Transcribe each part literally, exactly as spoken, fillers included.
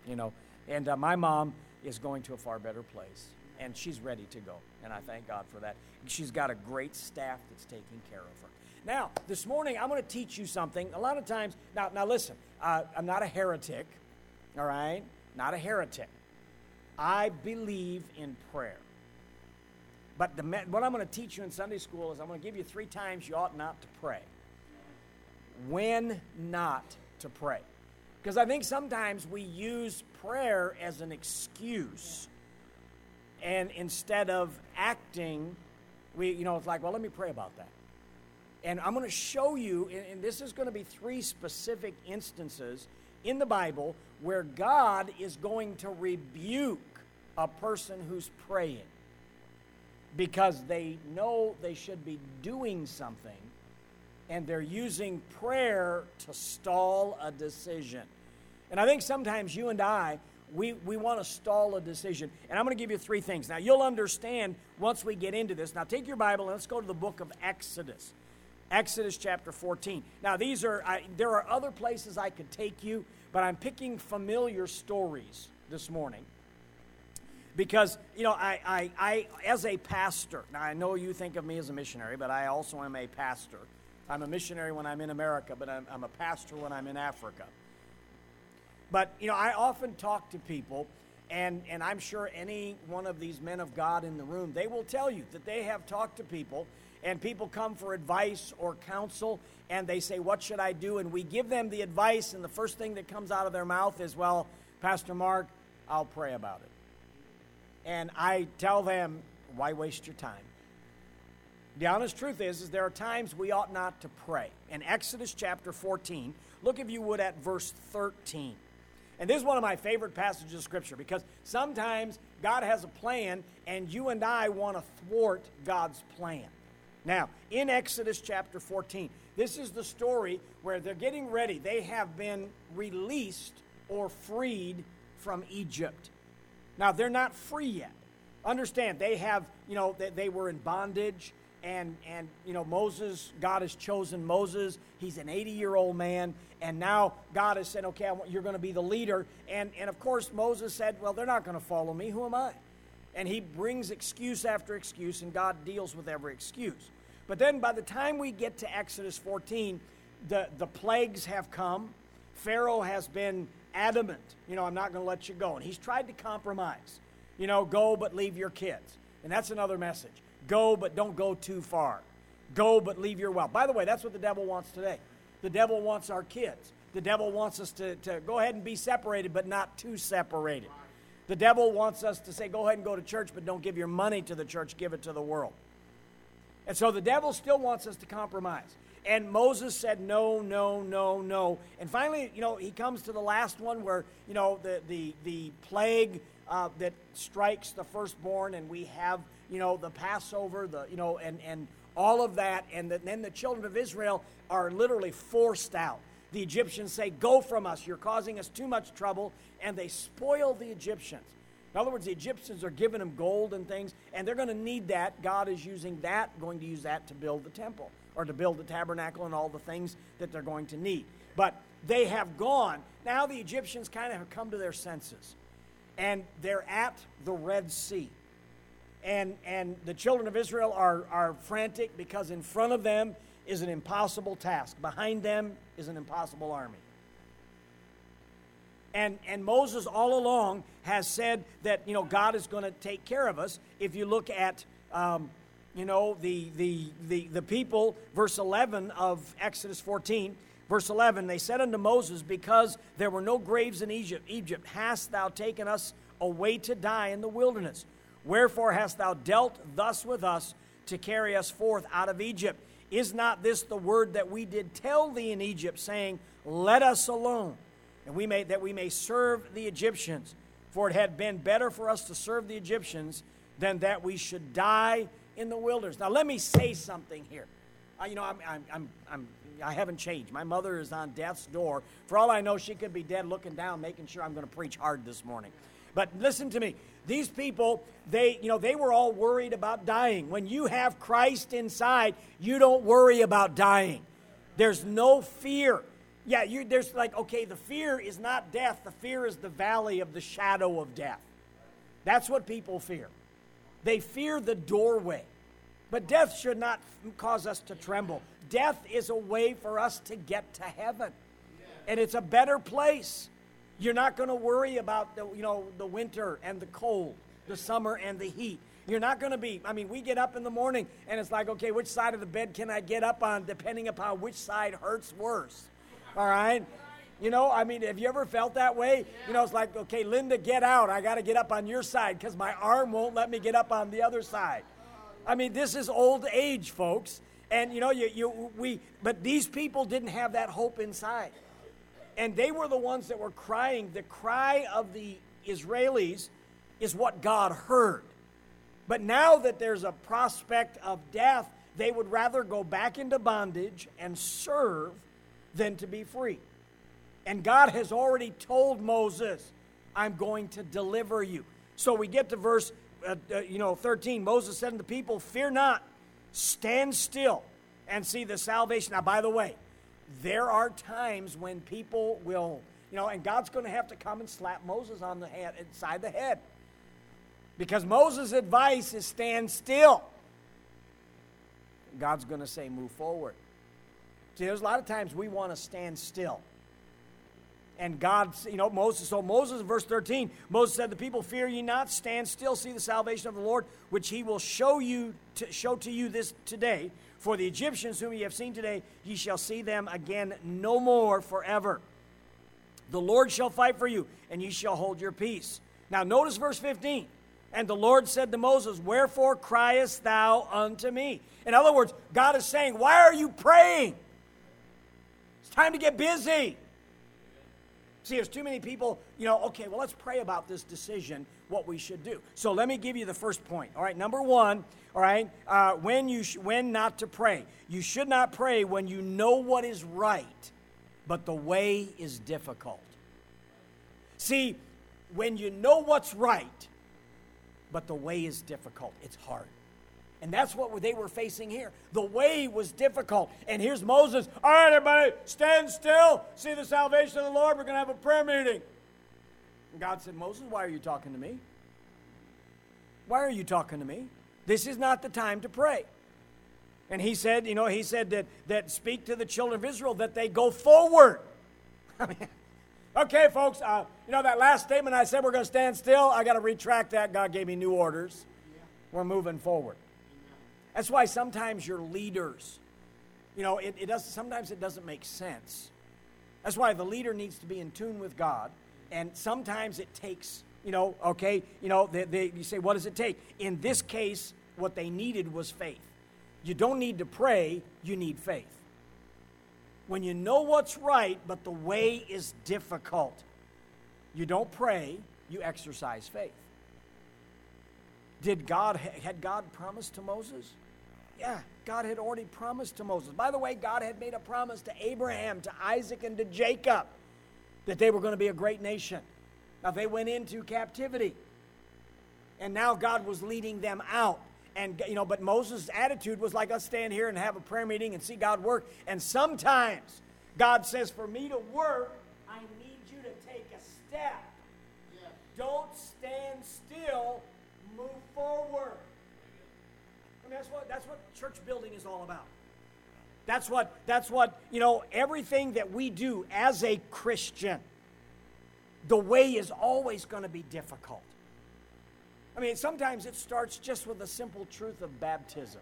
you know. And uh, my mom is going to a far better place, and she's ready to go, and I thank God for that. She's got a great staff that's taking care of her. Now, this morning, I'm going to teach you something. A lot of times, now, now listen, uh, I'm not a heretic, all right? Not a heretic. I believe in prayer. But the, what I'm going to teach you in Sunday school is I'm going to give you three times you ought not to pray. When not to pray. Because I think sometimes we use prayer as an excuse. And instead of acting, we, you know, it's like, well, let me pray about that. And I'm going to show you, and, and this is going to be three specific instances in the Bible where God is going to rebuke a person who's praying because they know they should be doing something, and they're using prayer to stall a decision. And I think sometimes you and I, we, we want to stall a decision. And I'm going to give you three things. Now, you'll understand once we get into this. Now, take your Bible and let's go to the book of Exodus. Exodus chapter fourteen. Now, these are, I, there are other places I could take you, but I'm picking familiar stories this morning. Because, you know, I, I, I, as a pastor, now I know you think of me as a missionary, but I also am a pastor. I'm a missionary when I'm in America, but I'm, I'm a pastor when I'm in Africa. But, you know, I often talk to people, and, and I'm sure any one of these men of God in the room, they will tell you that they have talked to people, and people come for advice or counsel, and they say, what should I do? And we give them the advice, and the first thing that comes out of their mouth is, well, Pastor Mark, I'll pray about it. And I tell them, why waste your time? The honest truth is, is there are times we ought not to pray. In Exodus chapter fourteen, look if you would at verse thirteen. And this is one of my favorite passages of Scripture because sometimes God has a plan and you and I want to thwart God's plan. Now, in Exodus chapter fourteen, this is the story where they're getting ready. They have been released or freed from Egypt. Now, they're not free yet. Understand, they have, you know, they, they were in bondage, and, and, you know, Moses, God has chosen Moses. He's an eighty-year-old man, and now God has said, okay, I want, you're going to be the leader. And, and, of course, Moses said, well, they're not going to follow me. Who am I? And he brings excuse after excuse, and God deals with every excuse. But then by the time we get to Exodus fourteen, the, the plagues have come. Pharaoh has been adamant, you know, I'm not going to let you go. And he's tried to compromise. You know, go but leave your kids. And that's another message. Go but don't go too far. Go but leave your wealth. By the way, that's what the devil wants today. The devil wants our kids. The devil wants us to, to go ahead and be separated, but not too separated. The devil wants us to say, go ahead and go to church, but don't give your money to the church, give it to the world. And so the devil still wants us to compromise. And Moses said, no, no, no, no. And finally, you know, he comes to the last one where, you know, the the, the plague uh, that strikes the firstborn, and we have, you know, the Passover, the you know, and, and all of that. And the, then the children of Israel are literally forced out. The Egyptians say, go from us. You're causing us too much trouble. And they spoil the Egyptians. In other words, the Egyptians are giving them gold and things, and they're going to need that. God is using that, going to use that to build the temple, or to build the tabernacle and all the things that they're going to need. But they have gone. Now the Egyptians kind of have come to their senses. And they're at the Red Sea. And and the children of Israel are, are frantic because in front of them is an impossible task. Behind them is an impossible army. And and Moses all along has said that, you know, God is going to take care of us. If you look at um, You know, the, the the the people, verse eleven of Exodus fourteen, verse eleven, they said unto Moses, because there were no graves in Egypt, Egypt, hast thou taken us away to die in the wilderness? Wherefore hast thou dealt thus with us to carry us forth out of Egypt? Is not this the word that we did tell thee in Egypt, saying, let us alone, and we may that we may serve the Egyptians? For it had been better for us to serve the Egyptians than that we should die in the wilderness. Now, let me say something here. Uh, you know, I'm, I'm, I'm, I'm, I haven't changed. My mother is on death's door. For all I know, she could be dead looking down, making sure I'm going to preach hard this morning. But listen to me. These people, they, you know, they were all worried about dying. When you have Christ inside, you don't worry about dying. There's no fear. Yeah, you, there's like, okay, the fear is not death. The fear is the valley of the shadow of death. That's what people fear. They fear the doorway. But death should not cause us to tremble. Death is a way for us to get to heaven. And it's a better place. You're not going to worry about the, you know, the winter and the cold, the summer and the heat. You're not going to be, I mean, we get up in the morning and it's like, okay, which side of the bed can I get up on depending upon which side hurts worse. All right? You know, I mean, have you ever felt that way? You know, it's like, okay, Linda, get out. I got to get up on your side because my arm won't let me get up on the other side. I mean, this is old age, folks. And, you know, you, you we, but these people didn't have that hope inside. And they were the ones that were crying. The cry of the Israelis is what God heard. But now that there's a prospect of death, they would rather go back into bondage and serve than to be free. And God has already told Moses, I'm going to deliver you. So we get to verse uh, uh, you know, thirteen. Moses said to the people, fear not, stand still and see the salvation. Now, by the way, there are times when people will, you know, and God's going to have to come and slap Moses on the head, inside the head. Because Moses' advice is stand still. God's going to say move forward. See, there's a lot of times we want to stand still. And God, you know, Moses, so Moses, verse thirteen, Moses said, the people, fear ye not, stand still, see the salvation of the Lord, which he will show you, to, show to you this today. For the Egyptians whom ye have seen today, ye shall see them again no more forever. The Lord shall fight for you, and ye shall hold your peace. Now notice verse fifteen. And the Lord said to Moses, wherefore criest thou unto me? In other words, God is saying, why are you praying? It's time to get busy. See, there's too many people, you know, okay, well, let's pray about this decision, what we should do. So let me give you the first point. All right, number one, all right, uh, when you sh- when not to pray. You should not pray when you know what is right, but the way is difficult. See, when you know what's right, but the way is difficult, it's hard. And that's what they were facing here. The way was difficult. And here's Moses. All right, everybody, stand still. See the salvation of the Lord. We're going to have a prayer meeting. And God said, Moses, why are you talking to me? Why are you talking to me? This is not the time to pray. And he said, you know, he said that, that speak to the children of Israel that they go forward. I mean, okay, folks, uh, you know, that last statement I said we're going to stand still, I got to retract that. God gave me new orders. We're moving forward. That's why sometimes your leaders, you know, it, it does. Sometimes it doesn't make sense. That's why the leader needs to be in tune with God. And sometimes it takes, you know, okay, you know, they, they, you say, what does it take? In this case, what they needed was faith. You don't need to pray, you need faith. When you know what's right, but the way is difficult, you don't pray, you exercise faith. Did God, had God promised to Moses? Yeah, God had already promised to Moses. By the way, God had made a promise to Abraham, to Isaac, and to Jacob that they were going to be a great nation. Now, they went into captivity, and now God was leading them out. And, you know, but Moses' attitude was like us stand here and have a prayer meeting and see God work. And sometimes God says, for me to work, I need you to take a step. Yeah. Don't stand still, move forward. I mean, that's what, that's what church building is all about. That's what, that's what, you know, everything that we do as a Christian, the way is always going to be difficult. I mean, sometimes it starts just with the simple truth of baptism.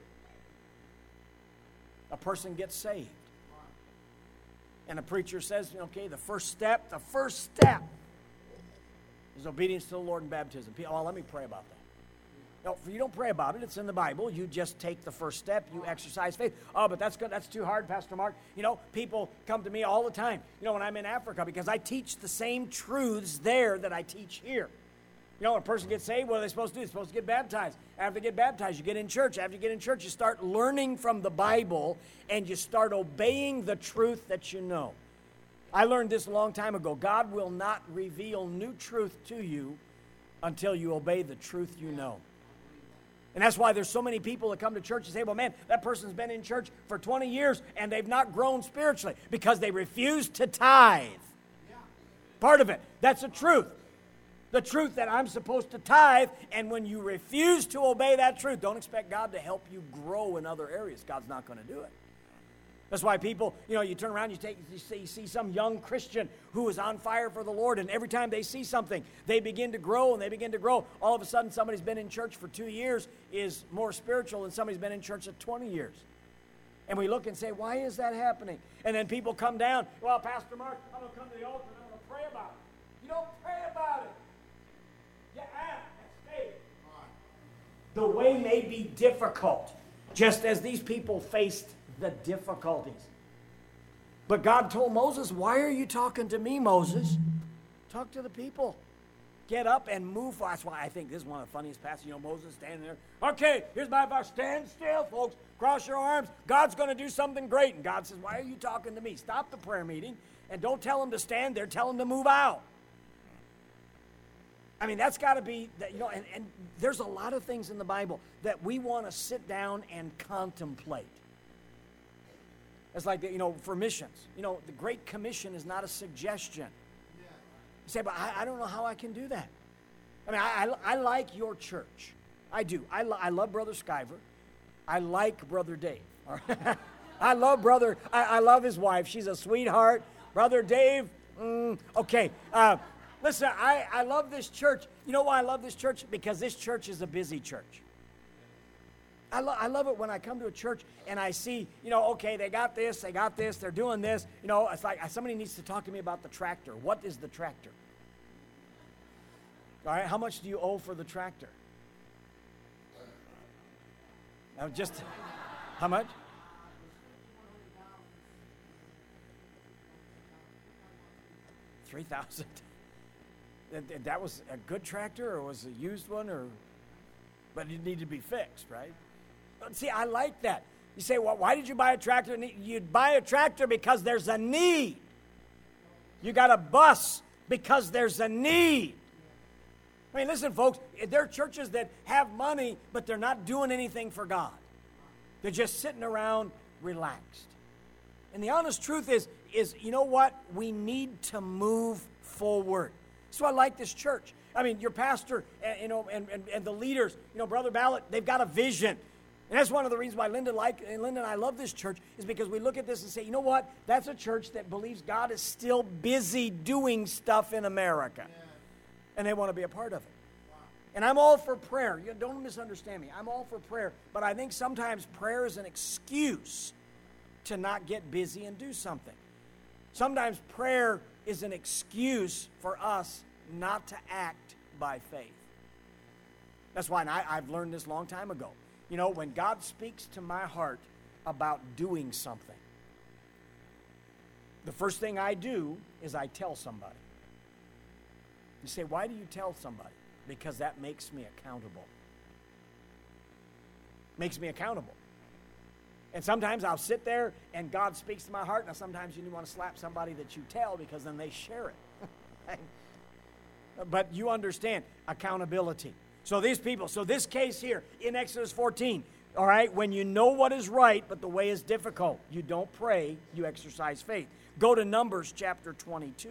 A person gets saved. And a preacher says, okay, the first step, the first step is obedience to the Lord in baptism. Oh, let me pray about that. No, you don't pray about it. It's in the Bible. You just take the first step. You exercise faith. Oh, but that's good. That's too hard, Pastor Mark. You know, people come to me all the time, you know, when I'm in Africa, because I teach the same truths there that I teach here. You know, when a person gets saved, what are they supposed to do? They're supposed to get baptized. After they get baptized, you get in church. After you get in church, you start learning from the Bible, and you start obeying the truth that you know. I learned this a long time ago. God will not reveal new truth to you until you obey the truth you know. And that's why there's so many people that come to church and say, well, man, that person's been in church for twenty years and they've not grown spiritually because they refuse to tithe. Yeah. Part of it. That's the truth. The truth that I'm supposed to tithe, and when you refuse to obey that truth, don't expect God to help you grow in other areas. God's not going to do it. That's why people, you know, you turn around, you take, you see, you see some young Christian who is on fire for the Lord, and every time they see something, they begin to grow, and they begin to grow. All of a sudden, somebody's been in church for two years is more spiritual than somebody's been in church for twenty years. And we look and say, why is that happening? And then people come down, well, Pastor Mark, I'm going to come to the altar, and I'm going to pray about it. You don't pray about it. You ask and stay. The way may be difficult, just as these people faced the difficulties. But God told Moses, why are you talking to me, Moses? Talk to the people. Get up and move. That's why I think this is one of the funniest passages. You know, Moses standing there. Okay, here's my advice. Stand still, folks. Cross your arms. God's going to do something great. And God says, why are you talking to me? Stop the prayer meeting and don't tell them to stand there. Tell them to move out. I mean, that's got to be, you know, and, and there's a lot of things in the Bible that we want to sit down and contemplate. It's like, you know, for missions. You know, the Great Commission is not a suggestion. You say, but I, I don't know how I can do that. I mean, I, I, I like your church. I do. I, lo- I love Brother Skyver. I like Brother Dave. I love Brother, I, I love his wife. She's a sweetheart. Brother Dave, mm, okay. Uh, listen, I, I love this church. You know why I love this church? Because this church is a busy church. I, lo- I love it when I come to a church and I see, you know, okay, they got this, they got this, they're doing this. You know, it's like somebody needs to talk to me about the tractor. What is the tractor? All right, how much do you owe for the tractor? Now just, how much? three thousand dollars. That was a good tractor or was it a used one? Or, but it needed to be fixed, right? See, I like that. You say, well, why did you buy a tractor? You'd buy a tractor because there's a need. You got a bus because there's a need. I mean, listen, folks, there are churches that have money, but they're not doing anything for God. They're just sitting around relaxed. And the honest truth is, is you know what? We need to move forward. So I like this church. I mean, your pastor, and, you know, and, and, and the leaders, you know, Brother Ballot, they've got a vision. And that's one of the reasons why Linda, like, and Linda and I love this church, is because we look at this and say, you know what? That's a church that believes God is still busy doing stuff in America. Yeah. And they want to be a part of it. Wow. And I'm all for prayer. You don't misunderstand me. I'm all for prayer. But I think sometimes prayer is an excuse to not get busy and do something. Sometimes prayer is an excuse for us not to act by faith. That's why, and I, I've learned this a long time ago. You know, when God speaks to my heart about doing something, the first thing I do is I tell somebody. You say, why do you tell somebody? Because that makes me accountable. Makes me accountable. And sometimes I'll sit there and God speaks to my heart, and sometimes you want to slap somebody that you tell because then they share it. But you understand accountability. So these people, so this case here in Exodus fourteen, all right, when you know what is right, but the way is difficult, you don't pray, you exercise faith. Go to Numbers chapter twenty-two.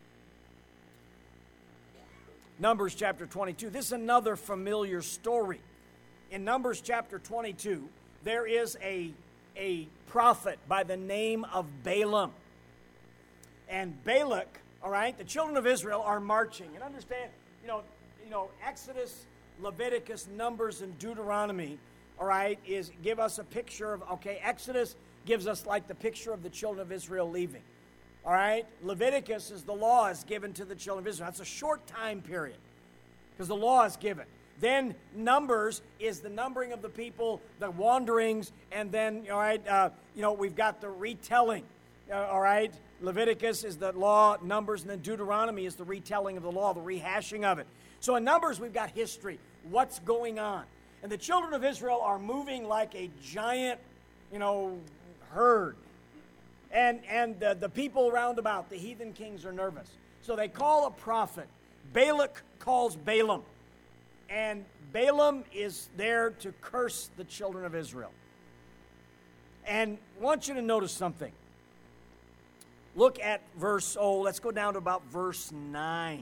Numbers chapter twenty-two. This is another familiar story. In Numbers chapter twenty-two, there is a, a prophet by the name of Balaam. And Balak, all right, the children of Israel are marching. And understand, you know, you know, Exodus, Leviticus, Numbers, and Deuteronomy, all right, is give us a picture of, okay, Exodus gives us like the picture of the children of Israel leaving. All right, Leviticus is the law is given to the children of Israel. That's a short time period because the law is given. Then Numbers is the numbering of the people, the wanderings, and then, all right, uh, you know, we've got the retelling, uh, all right. Leviticus is the law, Numbers, and then Deuteronomy is the retelling of the law, the rehashing of it. So in Numbers, we've got history, what's going on. And the children of Israel are moving like a giant, you know, herd. And and the, the people around about, the heathen kings, are nervous. So they call a prophet. Balak calls Balaam. and Balaam is there to curse the children of Israel. And I want you to notice something. Look at verse, oh, let's go down to about verse nine.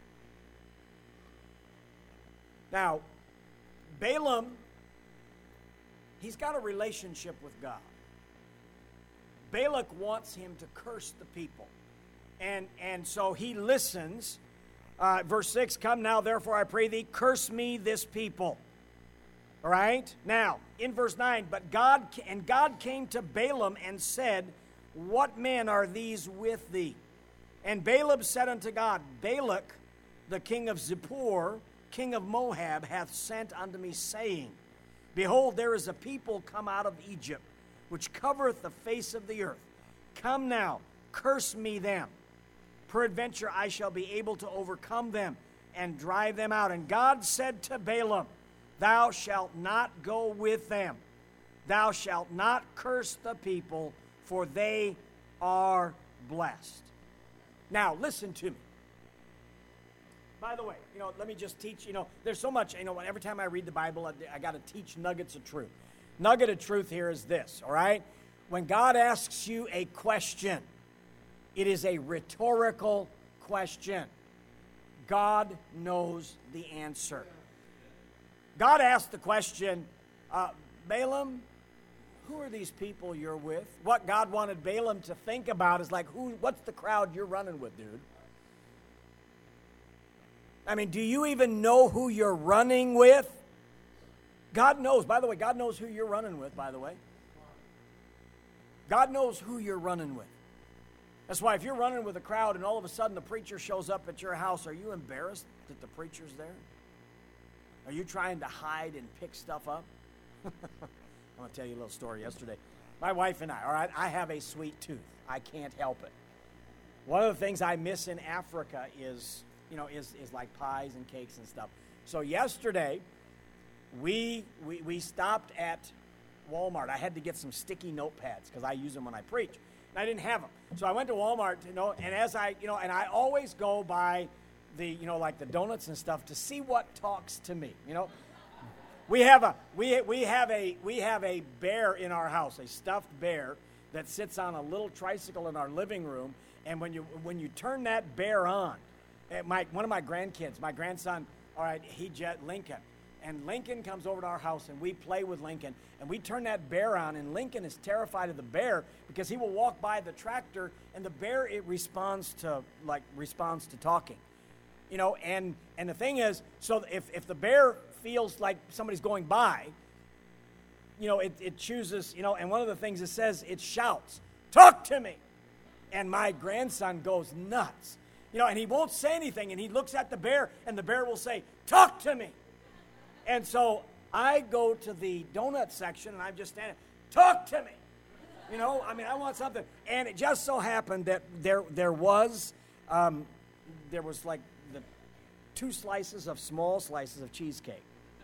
Now, Balaam, he's got a relationship with God. Balak wants him to curse the people. And, and so he listens. Uh, verse six, come now, therefore, I pray thee, curse me this people. All right? Now, in verse nine, but God, and God came to Balaam and said, what men are these with thee? And Balaam said unto God, Balak, the king of Zippor, king of Moab, hath sent unto me, saying, behold, there is a people come out of Egypt, which covereth the face of the earth. Come now, curse me them. Peradventure I shall be able to overcome them and drive them out. And God said to Balaam, thou shalt not go with them. Thou shalt not curse the people, for they are blessed. Now, listen to me. By the way, you know, let me just teach, you know, there's so much, you know, every time I read the Bible, I, I got to teach nuggets of truth. Nugget of truth here is this, all right? When God asks you a question, it is a rhetorical question. God knows the answer. God asked the question, uh, Balaam, who are these people you're with? What God wanted Balaam to think about is like, who? What's the crowd you're running with, dude? I mean, do you even know who you're running with? God knows. By the way, God knows who you're running with, by the way. God knows who you're running with. That's why if you're running with a crowd and all of a sudden the preacher shows up at your house, are you embarrassed that the preacher's there? Are you trying to hide and pick stuff up? I'm going to tell you a little story yesterday. My wife and I, all right, I have a sweet tooth. I can't help it. One of the things I miss in Africa is, you know, is, is like pies and cakes and stuff. So yesterday, we, we, we stopped at Walmart. I had to get some sticky notepads because I use them when I preach. And I didn't have them. So I went to Walmart, you know, and as I, you know, and I always go by the, you know, like the donuts and stuff to see what talks to me, you know. We have a we we have a we have a bear in our house, a stuffed bear that sits on a little tricycle in our living room. And when you when you turn that bear on, my one of my grandkids, my grandson, all right, he jet Lincoln, and Lincoln comes over to our house and we play with Lincoln, and we turn that bear on, and Lincoln is terrified of the bear because he will walk by the tractor and the bear it responds to like responds to talking, you know. And and the thing is, so if if the bear feels like somebody's going by, you know, it, it chooses, you know, and one of the things it says, it shouts, talk to me. And my grandson goes nuts, you know, and he won't say anything, and he looks at the bear, and the bear will say, talk to me. And so I go to the donut section, and I'm just standing, talk to me. You know, I mean, I want something. And it just so happened that there there was, um, there was like the two slices of small slices of cheesecake.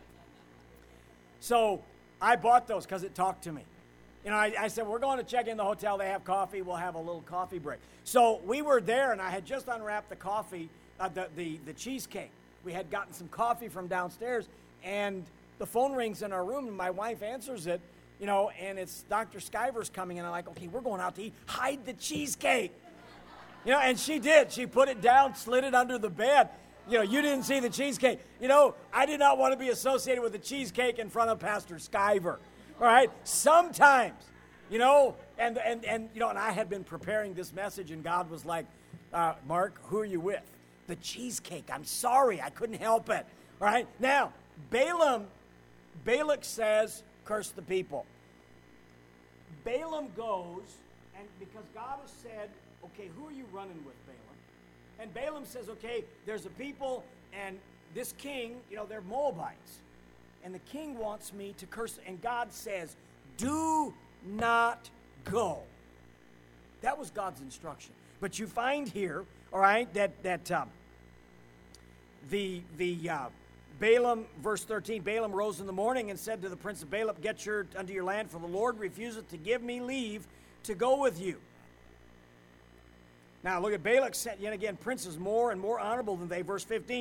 So I bought those because it talked to me. You know, I, I said, we're going to check in the hotel. They have coffee. We'll have a little coffee break. So we were there, and I had just unwrapped the coffee, uh, the, the, the cheesecake. We had gotten some coffee from downstairs, and the phone rings in our room, and my wife answers it, you know, and it's Doctor Skyver's coming, and I'm like, okay, we're going out to eat. Hide the cheesecake. You know, and she did. She put it down, slid it under the bed. You know, you didn't see the cheesecake. You know, I did not want to be associated with the cheesecake in front of Pastor Skyver. All right? Sometimes, you know, and, and, and you know, and I had been preparing this message, and God was like, uh, Mark, who are you with? The cheesecake. I'm sorry. I couldn't help it. All right? Now, Balaam, Balak says, curse the people. Balaam goes, and because God has said, okay, who are you running with, Balaam? And Balaam says, okay, there's a people, and this king, you know, they're Moabites. And the king wants me to curse. And God says, do not go. That was God's instruction. But you find here, all right, that that uh, the, the uh, Balaam, verse thirteen, Balaam rose in the morning and said to the prince of Balaam, get your unto your land, for the Lord refuseth to give me leave to go with you. Now, look at Balak said, yet again, princes more and more honorable than they. Verse fifteen,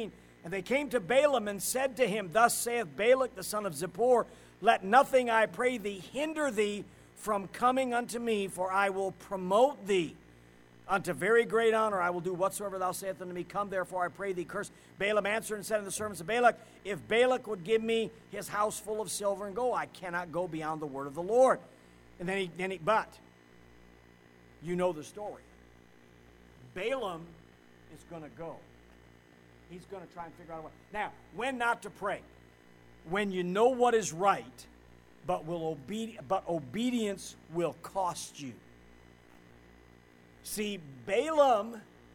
And they came to Balaam and said to him, Thus saith Balak the son of Zippor, Let nothing, I pray thee, hinder thee from coming unto me, for I will promote thee unto very great honor. I will do whatsoever thou sayest unto me. Come, therefore, I pray thee, curse. Balaam answered and said unto the servants of Balak, If Balak would give me his house full of silver and gold, I cannot go beyond the word of the Lord. And then he, then he but, you know the story. Balaam is going to go. He's going to try and figure out a way. Now, when not to pray? When you know what is right, but will obe- but obedience will cost you. See, Balaam,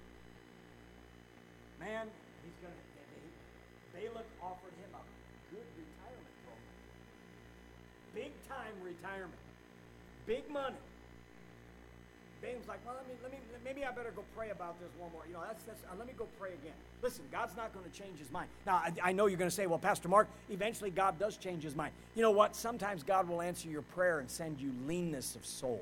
man, he's going to, Balak offered him a good retirement program. Big time retirement. Big money. Balaam's like, well, let me, let me, maybe I better go pray about this one more. You know, that's, that's, uh, let me go pray again. Listen, God's not going to change his mind. Now, I, I know you're going to say, well, Pastor Mark, eventually God does change his mind. You know what? Sometimes God will answer your prayer and send you leanness of soul.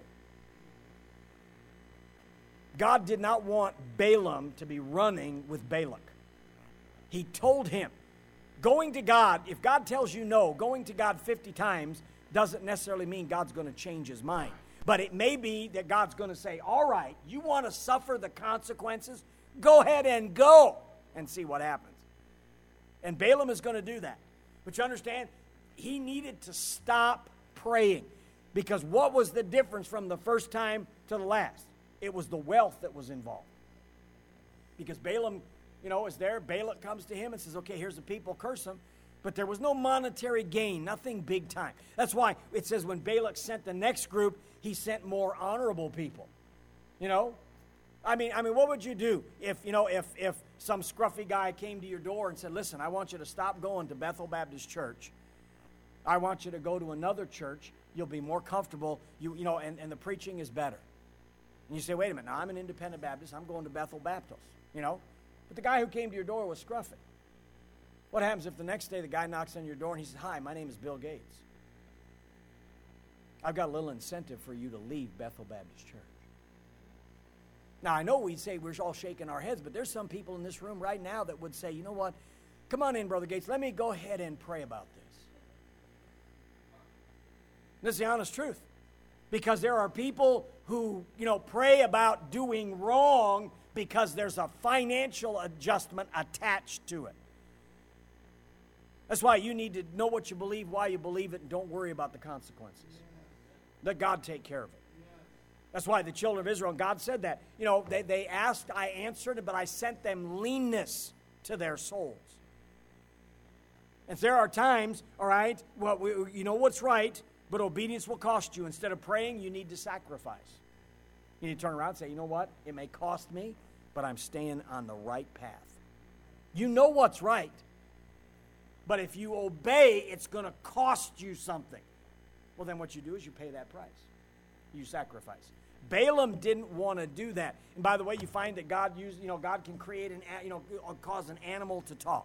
God did not want Balaam to be running with Balak. He told him, going to God, if God tells you no, going to God fifty times doesn't necessarily mean God's going to change his mind. But it may be that God's going to say, all right, you want to suffer the consequences? Go ahead and go and see what happens. And Balaam is going to do that. But you understand, he needed to stop praying. Because what was the difference from the first time to the last? It was the wealth that was involved. Because Balaam, you know, is there. Balak comes to him and says, okay, here's the people, curse them. But there was no monetary gain, nothing big time. That's why it says when Balak sent the next group, he sent more honorable people. You know? I mean, I mean, what would you do if, you know, if, if some scruffy guy came to your door and said, listen, I want you to stop going to Bethel Baptist Church. I want you to go to another church. You'll be more comfortable, you, you know, and, and the preaching is better. And you say, wait a minute, now I'm an independent Baptist. I'm going to Bethel Baptist, you know. But the guy who came to your door was scruffy. What happens if the next day the guy knocks on your door and he says, hi, my name is Bill Gates. I've got a little incentive for you to leave Bethel Baptist Church. Now, I know we'd say we're all shaking our heads, but there's some people in this room right now that would say, you know what, come on in, Brother Gates, let me go ahead and pray about this. This is the honest truth. Because there are people who, you know, pray about doing wrong because there's a financial adjustment attached to it. That's why you need to know what you believe, why you believe it, and don't worry about the consequences. Let God take care of it. That's why the children of Israel, God said that. You know, they, they asked, I answered, but I sent them leanness to their souls. And there are times, all right, well, we, you know what's right, but obedience will cost you. Instead of praying, you need to sacrifice. You need to turn around and say, you know what? It may cost me, but I'm staying on the right path. You know what's right. But if you obey, it's going to cost you something. Well, then what you do is you pay that price. You sacrifice. Balaam didn't want to do that. And by the way, you find that God used, you know, God can create an, you know, cause an animal to talk.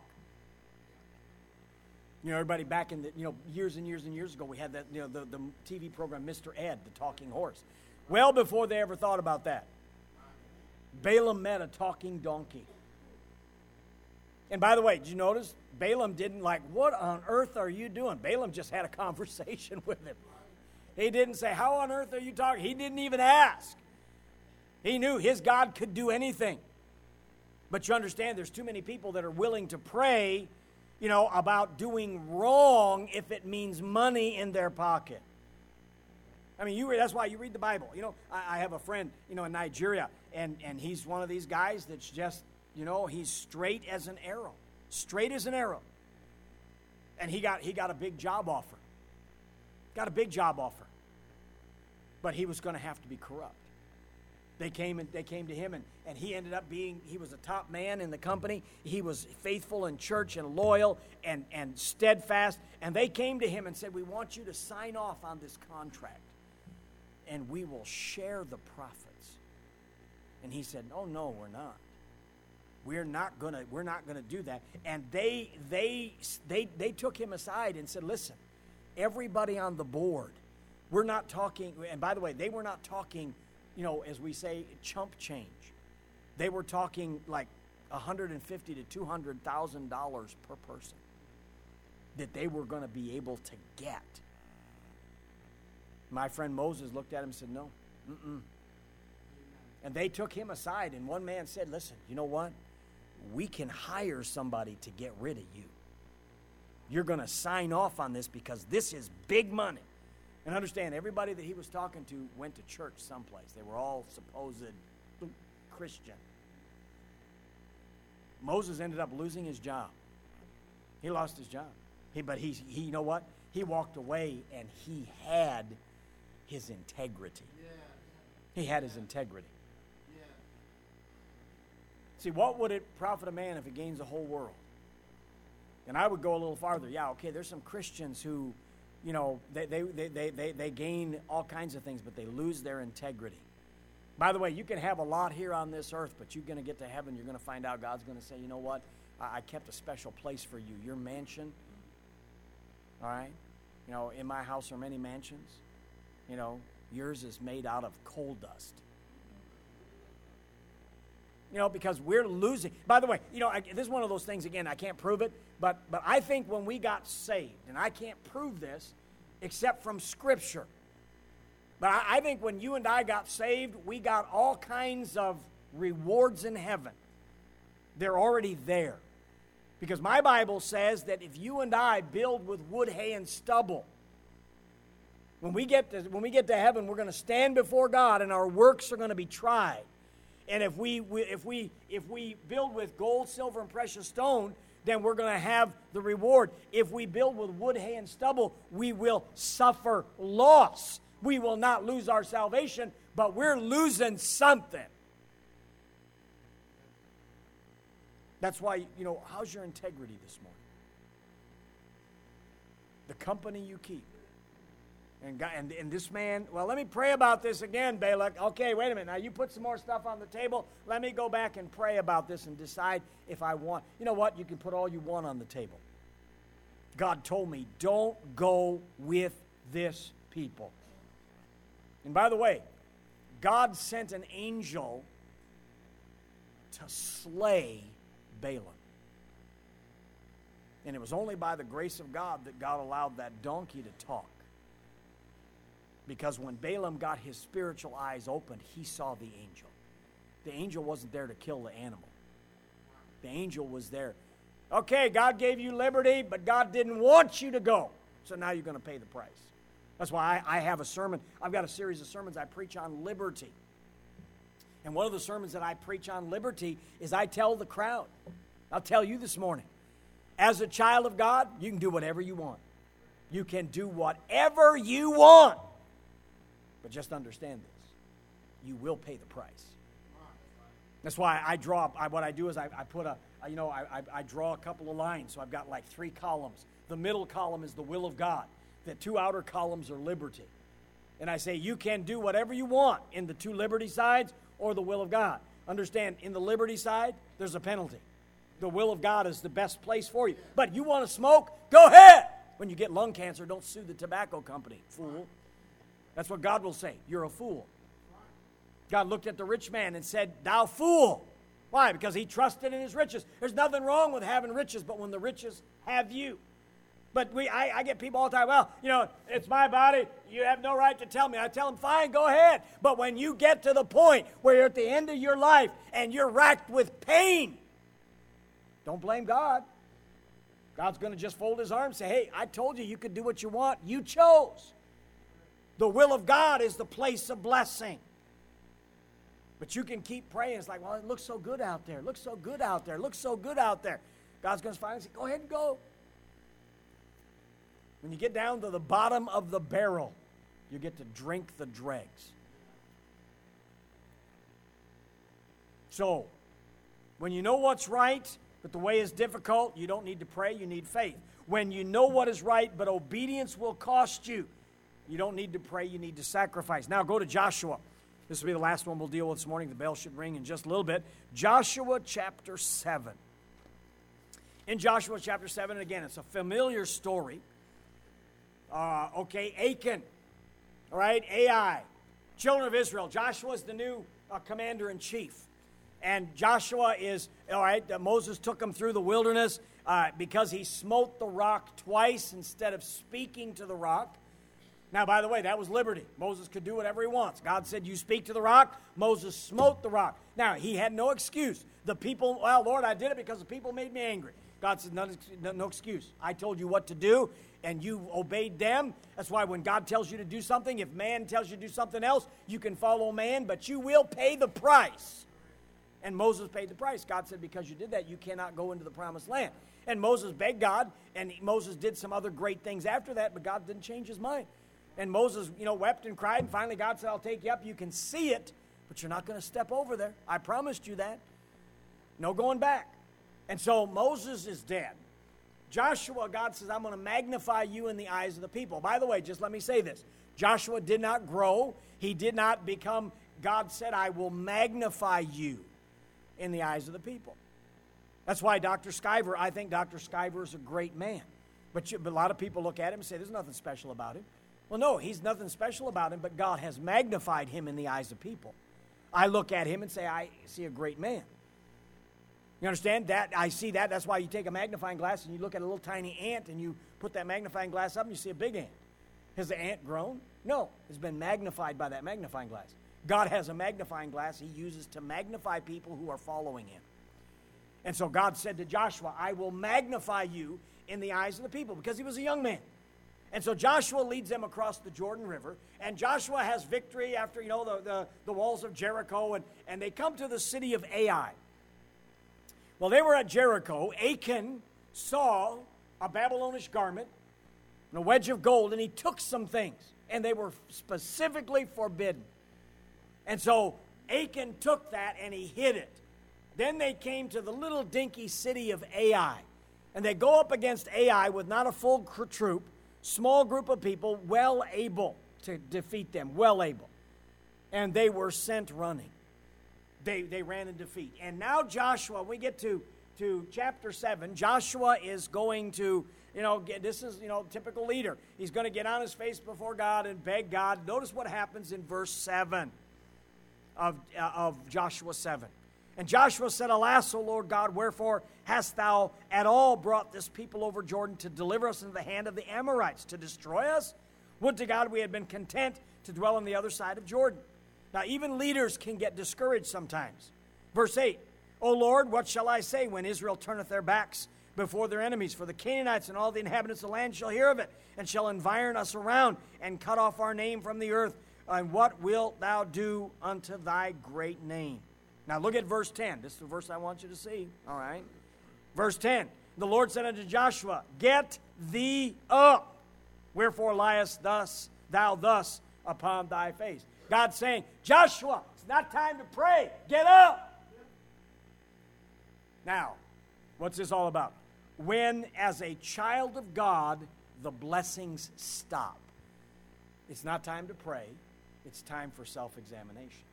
You know, everybody back in the, you know, years and years and years ago, we had that, you know, the, the T V program Mister Ed, the talking horse. Well before they ever thought about that, Balaam met a talking donkey. And by the way, did you notice? Balaam didn't like, what on earth are you doing? Balaam just had a conversation with him. He didn't say, how on earth are you talking? He didn't even ask. He knew his God could do anything. But you understand, there's too many people that are willing to pray, you know, about doing wrong if it means money in their pocket. I mean, you read, that's why you read the Bible. You know, I, I have a friend, you know, in Nigeria, and, and he's one of these guys that's just, you know, he's straight as an arrow. Straight as an arrow. And he got he got a big job offer. Got a big job offer. But he was going to have to be corrupt. They came and they came to him, and, and he ended up being, he was a top man in the company. He was faithful in church and loyal and, and steadfast. And they came to him and said, we want you to sign off on this contract, and we will share the profits. And he said, oh, no, we're not. We're not gonna. We're not gonna do that. And they, they, they, they took him aside and said, "Listen, everybody on the board, we're not talking." And by the way, they were not talking, you know, as we say, chump change. They were talking like one hundred fifty thousand to two hundred thousand dollars per person that they were going to be able to get. My friend Moses looked at him and said, no, mm-mm. And they took him aside, and one man said, listen, you know what? We can hire somebody to get rid of you. You're going to sign off on this because this is big money. And understand, everybody that he was talking to went to church someplace. They were all supposed Christian. Moses ended up losing his job. He lost his job. He, but he, he, you know what? He walked away, and he had his integrity. He had his integrity. See, what would it profit a man if he gains the whole world? And I would go a little farther. Yeah, okay, there's some Christians who, you know, they, they, they, they, they, they gain all kinds of things, but they lose their integrity. By the way, you can have a lot here on this earth, but you're going to get to heaven, you're going to find out God's going to say, you know what? I, I kept a special place for you. Your mansion, all right? You know, in my house are many mansions. You know, yours is made out of coal dust. You know, because we're losing. By the way, you know, I, this is one of those things, again, I can't prove it, but, but I think when we got saved, and I can't prove this except from Scripture, but I, I think when you and I got saved, we got all kinds of rewards in heaven. They're already there. Because my Bible says that if you and I build with wood, hay, and stubble, when we get to, when we get to heaven, we're going to stand before God, and our works are going to be tried. And if we, we if we if we build with gold, silver, and precious stone, then we're going to have the reward. If we build with wood, hay, and stubble, we will suffer loss. We will not lose our salvation, but we're losing something. That's why, you know, how's your integrity this morning? The company you keep. And, God, and, and this man, well, let me pray about this again, Balak. Okay, wait a minute. Now, you put some more stuff on the table. Let me go back and pray about this and decide if I want. You know what? You can put all you want on the table. God told me, don't go with this people. And by the way, God sent an angel to slay Balaam. And it was only by the grace of God that God allowed that donkey to talk. Because when Balaam got his spiritual eyes opened, he saw the angel. The angel wasn't there to kill the animal. The angel was there. Okay, God gave you liberty, but God didn't want you to go. So now you're going to pay the price. That's why I, I have a sermon. I've got a series of sermons I preach on liberty. And one of the sermons that I preach on liberty is I tell the crowd. I'll tell you this morning. As a child of God, you can do whatever you want. You can do whatever you want. But just understand this. You will pay the price. That's why I draw, I, what I do is I, I put a, you know, I, I, I draw a couple of lines. So I've got like three columns. The middle column is the will of God. The two outer columns are liberty. And I say you can do whatever you want in the two liberty sides or the will of God. Understand, in the liberty side, there's a penalty. The will of God is the best place for you. But you want to smoke? Go ahead. When you get lung cancer, don't sue the tobacco company, fool. That's what God will say. You're a fool. God looked at the rich man and said, thou fool. Why? Because he trusted in his riches. There's nothing wrong with having riches, but when the riches have you. But we, I, I get people all the time, well, you know, it's my body. You have no right to tell me. I tell them, fine, go ahead. But when you get to the point where you're at the end of your life and you're racked with pain, don't blame God. God's going to just fold his arms and say, hey, I told you you could do what you want. You chose. The will of God is the place of blessing. But you can keep praying. It's like, well, it looks so good out there. It looks so good out there. It looks so good out there. God's going to finally say, go ahead and go. When you get down to the bottom of the barrel, you get to drink the dregs. So, when you know what's right, but the way is difficult, you don't need to pray, you need faith. When you know what is right, but obedience will cost you, you don't need to pray, you need to sacrifice. Now go to Joshua. This will be the last one we'll deal with this morning. The bell should ring in just a little bit. Joshua chapter seven. In Joshua chapter seven, and again, it's a familiar story. Uh, okay, Achan, all right, Ai, children of Israel. Joshua is the new uh, commander-in-chief. And Joshua is, all right, uh, Moses took him through the wilderness uh, because he smote the rock twice instead of speaking to the rock. Now, by the way, that was liberty. Moses could do whatever he wants. God said, you speak to the rock. Moses smote the rock. Now, he had no excuse. The people, well, Lord, I did it because the people made me angry. God said, no, no excuse. I told you what to do, and you obeyed them. That's why when God tells you to do something, if man tells you to do something else, you can follow man, but you will pay the price. And Moses paid the price. God said, because you did that, you cannot go into the promised land. And Moses begged God, and Moses did some other great things after that, but God didn't change his mind. And Moses, you know, wept and cried, and finally God said, I'll take you up. You can see it, but you're not going to step over there. I promised you that. No going back. And so Moses is dead. Joshua, God says, I'm going to magnify you in the eyes of the people. By the way, just let me say this. Joshua did not grow. He did not become, God said, I will magnify you in the eyes of the people. That's why Doctor Skyver, I think Doctor Skyver is a great man. But, you, but a lot of people look at him and say, there's nothing special about him. Well, no, he's nothing special about him, but God has magnified him in the eyes of people. I look at him and say, I see a great man. You understand? That I see that. That's why you take a magnifying glass and you look at a little tiny ant and you put that magnifying glass up and you see a big ant. Has the ant grown? No. It's been magnified by that magnifying glass. God has a magnifying glass he uses to magnify people who are following him. And so God said to Joshua, I will magnify you in the eyes of the people, because he was a young man. And so Joshua leads them across the Jordan River, and Joshua has victory after, you know, the, the, the walls of Jericho, and, and they come to the city of Ai. Well, they were at Jericho. Achan saw a Babylonish garment and a wedge of gold, and he took some things, and they were specifically forbidden. And so Achan took that and he hid it. Then they came to the little dinky city of Ai, and they go up against Ai with not a full troop, small group of people, well able to defeat them, well able. And they were sent running. They they ran in defeat. And now Joshua, we get to, to chapter seven, Joshua is going to, you know, get, this is, you know, typical leader. He's going to get on his face before God and beg God. Notice what happens in verse seven of, uh, of Joshua seven. And Joshua said, Alas, O Lord God, wherefore hast thou at all brought this people over Jordan to deliver us into the hand of the Amorites, to destroy us? Would to God we had been content to dwell on the other side of Jordan. Now, even leaders can get discouraged sometimes. Verse eight, O Lord, what shall I say when Israel turneth their backs before their enemies? For the Canaanites and all the inhabitants of the land shall hear of it, and shall environ us around, and cut off our name from the earth. And what wilt thou do unto thy great name? Now look at verse ten. This is the verse I want you to see. All right. Verse ten. The Lord said unto Joshua, Get thee up. Wherefore liest thus thou thus upon thy face? God's saying, Joshua, it's not time to pray. Get up. Now, what's this all about? When, as a child of God, the blessings stop. It's not time to pray. It's time for self-examination.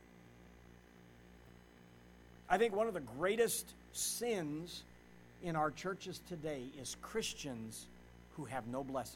I think one of the greatest sins in our churches today is Christians who have no blessings.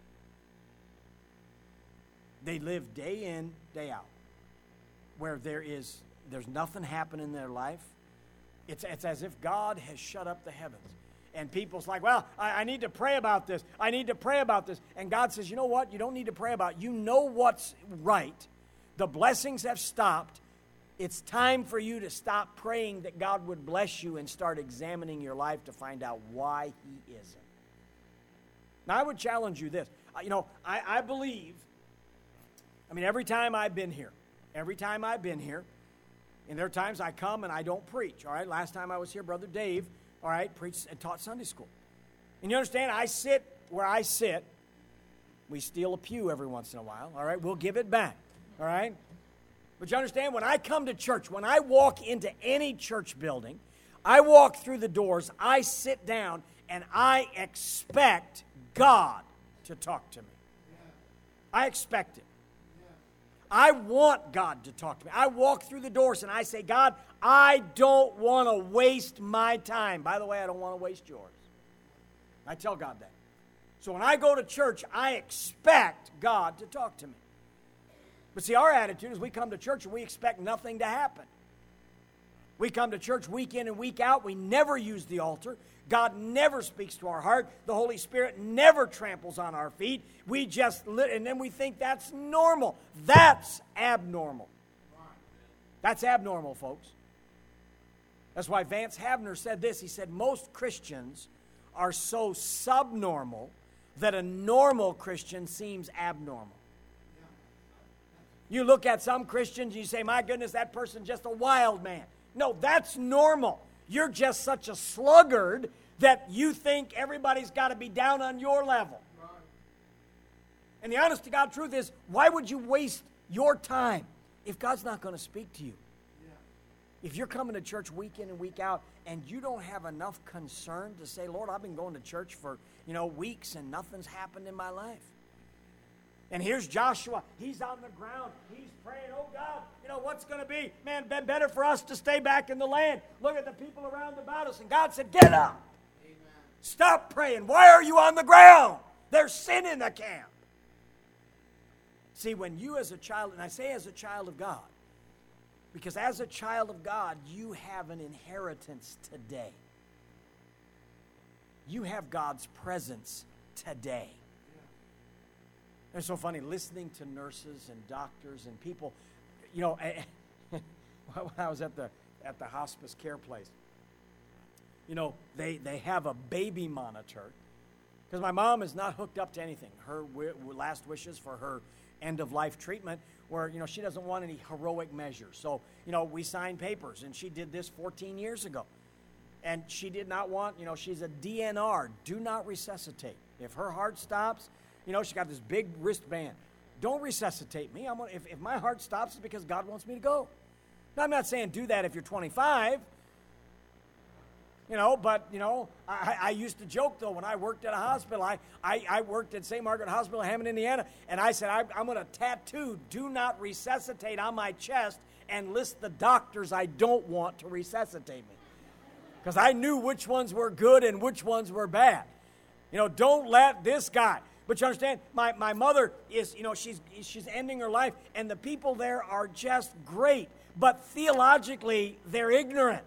They live day in, day out, where there is there's nothing happening in their life. It's, it's as if God has shut up the heavens. And people's like, well, I, I need to pray about this. I need to pray about this. And God says, you know what? You don't need to pray about it. You know what's right. The blessings have stopped. It's time for you to stop praying that God would bless you and start examining your life to find out why he isn't. Now, I would challenge you this. You know, I, I believe, I mean, every time I've been here, every time I've been here, and there are times I come and I don't preach, all right? Last time I was here, Brother Dave, all right, preached and taught Sunday school. And you understand, I sit where I sit. We steal a pew every once in a while, all right? We'll give it back, all right? But you understand, when I come to church, when I walk into any church building, I walk through the doors, I sit down, and I expect God to talk to me. I expect it. I want God to talk to me. I walk through the doors and I say, God, I don't want to waste my time. By the way, I don't want to waste yours. I tell God that. So when I go to church, I expect God to talk to me. But see, our attitude is we come to church and we expect nothing to happen. We come to church week in and week out. We never use the altar. God never speaks to our heart. The Holy Spirit never tramples on our feet. We just, lit, and then we think that's normal. That's abnormal. That's abnormal, folks. That's why Vance Havner said this. He said, most Christians are so subnormal that a normal Christian seems abnormal. You look at some Christians, you say, my goodness, that person's just a wild man. No, that's normal. You're just such a sluggard that you think everybody's got to be down on your level. Right. And the honest to God truth is, why would you waste your time if God's not going to speak to you? Yeah. If you're coming to church week in and week out and you don't have enough concern to say, Lord, I've been going to church for, you know, weeks and nothing's happened in my life. And here's Joshua. He's on the ground. He's praying, oh, God, you know, what's going to be? Man, been better for us to stay back in the land. Look at the people around about us. And God said, get up. Amen. Stop praying. Why are you on the ground? There's sin in the camp. See, when you as a child, and I say as a child of God, because as a child of God, you have an inheritance today. You have God's presence today. It's so funny listening to nurses and doctors and people. You know, when I was at the at the hospice care place, you know, they, they have a baby monitor because my mom is not hooked up to anything. Her w- last wishes for her end-of-life treatment were, you know, she doesn't want any heroic measures. So, you know, we signed papers, and she did this fourteen years ago. And she did not want, you know, she's a D N R, do not resuscitate. If her heart stops, you know, she got this big wristband. Don't resuscitate me. I'm gonna, if, if my heart stops, it's because God wants me to go. Now, I'm not saying do that if you're twenty-five. You know, but, you know, I, I used to joke, though, when I worked at a hospital. I, I, I worked at Saint Margaret Hospital in Hammond, Indiana, and I said, I, I'm going to tattoo, do not resuscitate on my chest and list the doctors I don't want to resuscitate me. Because I knew which ones were good and which ones were bad. You know, don't let this guy. But you understand, my, my mother is, you know, she's she's ending her life, and the people there are just great. But theologically, they're ignorant.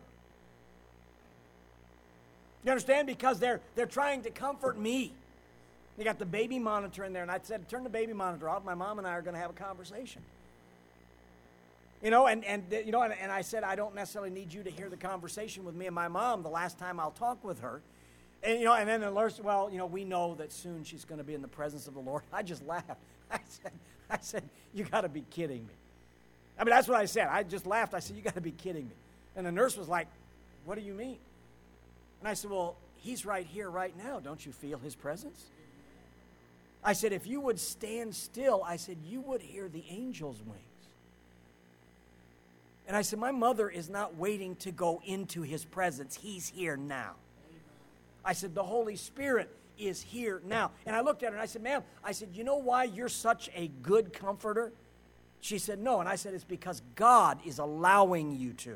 You understand? Because they're they're trying to comfort me. They got the baby monitor in there, and I said, turn the baby monitor off. My mom and I are going to have a conversation. You know, and, and you know, and, and I said, I don't necessarily need you to hear the conversation with me and my mom the last time I'll talk with her. And, you know, and then the Lord said, well, you know, we know that soon she's going to be in the presence of the Lord. I just laughed. I said, I said, you got to be kidding me. I mean, that's what I said. I just laughed. I said, you got to be kidding me. And the nurse was like, what do you mean? And I said, well, he's right here right now. Don't you feel his presence? I said, if you would stand still, I said, you would hear the angel's wings. And I said, my mother is not waiting to go into his presence. He's here now. I said, the Holy Spirit is here now. And I looked at her and I said, ma'am, I said, you know why you're such a good comforter? She said, no. And I said, it's because God is allowing you to.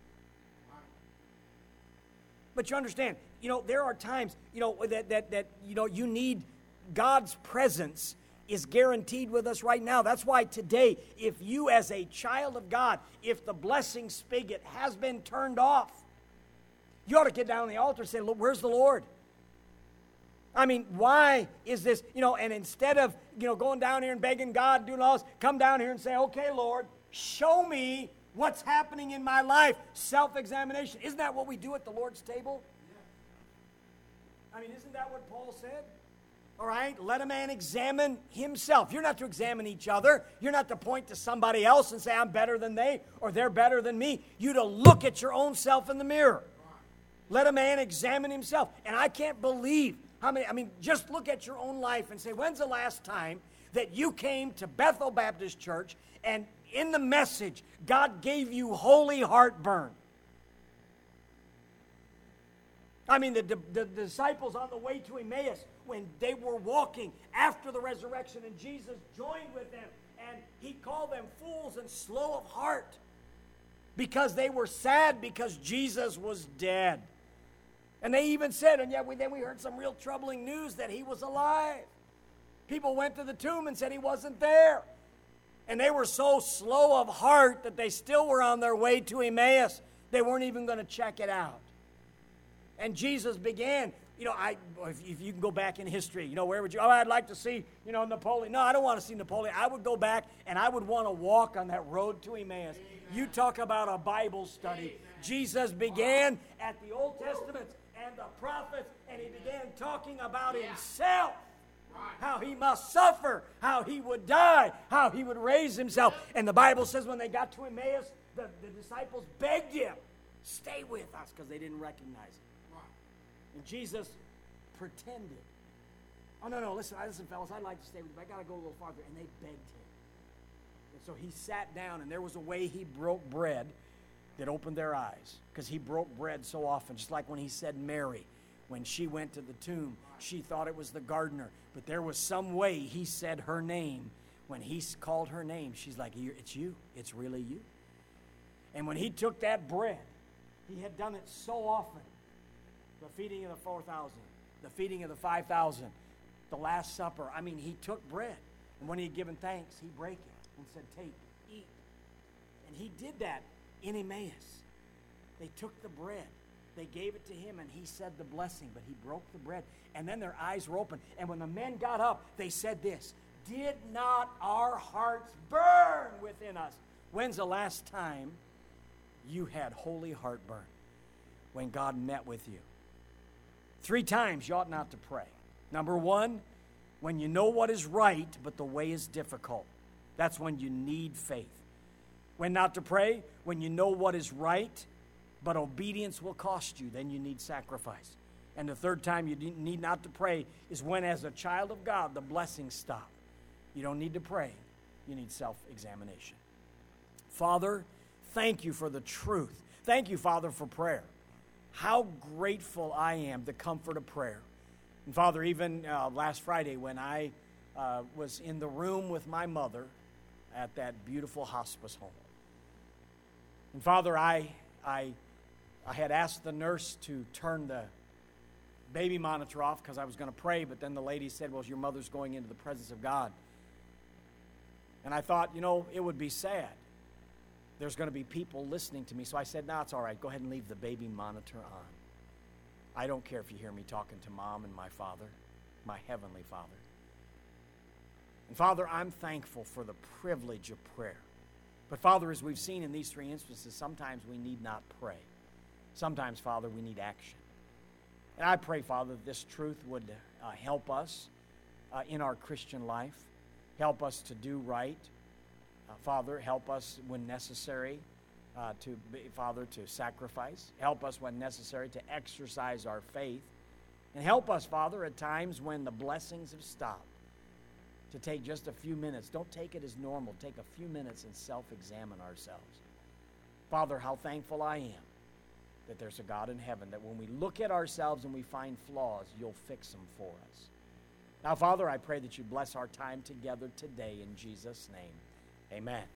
But you understand, you know, there are times, you know, that, that, that you know, you need God's presence is guaranteed with us right now. That's why today, if you as a child of God, if the blessing spigot has been turned off, you ought to get down on the altar and say, look, where's the Lord? I mean, why is this, you know, and instead of, you know, going down here and begging God, doing all this, come down here and say, okay, Lord, show me what's happening in my life. Self-examination. Isn't that what we do at the Lord's table? I mean, isn't that what Paul said? All right, let a man examine himself. You're not to examine each other. You're not to point to somebody else and say, I'm better than they, or they're better than me. You're to look at your own self in the mirror. Let a man examine himself. And I can't believe how many, I mean, just look at your own life and say, when's the last time that you came to Bethel Baptist Church and in the message, God gave you holy heartburn? I mean, the, the, the disciples on the way to Emmaus, when they were walking after the resurrection and Jesus joined with them, and he called them fools and slow of heart because they were sad because Jesus was dead. And they even said, and yet we, then we heard some real troubling news that he was alive. People went to the tomb and said he wasn't there. And they were so slow of heart that they still were on their way to Emmaus. They weren't even going to check it out. And Jesus began, you know, I if, if you can go back in history, you know, where would you, oh, I'd like to see, you know, Napoleon. No, I don't want to see Napoleon. I would go back and I would want to walk on that road to Emmaus. Amen. You talk about a Bible study. Amen. Jesus began at the Old Testament and the prophets, and he began talking about yeah. himself. How he must suffer, how he would die, how he would raise himself. And the Bible says when they got to Emmaus, the, the disciples begged him, stay with us, because they didn't recognize him. And Jesus pretended. Oh, no, no, listen, listen, fellas, I'd like to stay with you, but I got to go a little farther. And they begged him. And so he sat down, and there was a way he broke bread that opened their eyes, because he broke bread so often, just like when he said Mary. When she went to the tomb, she thought it was the gardener. But there was some way he said her name. When he called her name, she's like, it's you. It's really you. And when he took that bread, he had done it so often. The feeding of the four thousand, the feeding of the five thousand, the Last Supper. I mean, he took bread. And when he had given thanks, he brake it and said, take, eat. And he did that in Emmaus. They took the bread. They gave it to him, and he said the blessing, but he broke the bread. And then their eyes were open. And when the men got up, they said this, did not our hearts burn within us? When's the last time you had holy heartburn? When God met with you. Three times you ought not to pray. Number one, when you know what is right, but the way is difficult. That's when you need faith. When not to pray, when you know what is right, but obedience will cost you, then you need sacrifice. And the third time you need not to pray is when, as a child of God, the blessings stop. You don't need to pray. You need self-examination. Father, thank you for the truth. Thank you, Father, for prayer. How grateful I am, the comfort of prayer. And Father, even uh, last Friday when I uh, was in the room with my mother at that beautiful hospice home. And Father, I... I I had asked the nurse to turn the baby monitor off because I was going to pray, but then the lady said, well, your mother's going into the presence of God. And I thought, you know, it would be sad. There's going to be people listening to me. So I said, no, it's all right. Go ahead and leave the baby monitor on. I don't care if you hear me talking to Mom and my Father, my Heavenly Father. And Father, I'm thankful for the privilege of prayer. But Father, as we've seen in these three instances, sometimes we need not pray. Sometimes, Father, we need action. And I pray, Father, that this truth would uh, help us uh, in our Christian life, help us to do right. Uh, Father, help us when necessary uh, to, be, Father, to sacrifice. Help us when necessary to exercise our faith. And help us, Father, at times when the blessings have stopped, to take just a few minutes. Don't take it as normal. Take a few minutes and self-examine ourselves. Father, how thankful I am that there's a God in heaven, that when we look at ourselves and we find flaws, you'll fix them for us. Now, Father, I pray that you bless our time together today in Jesus' name. Amen.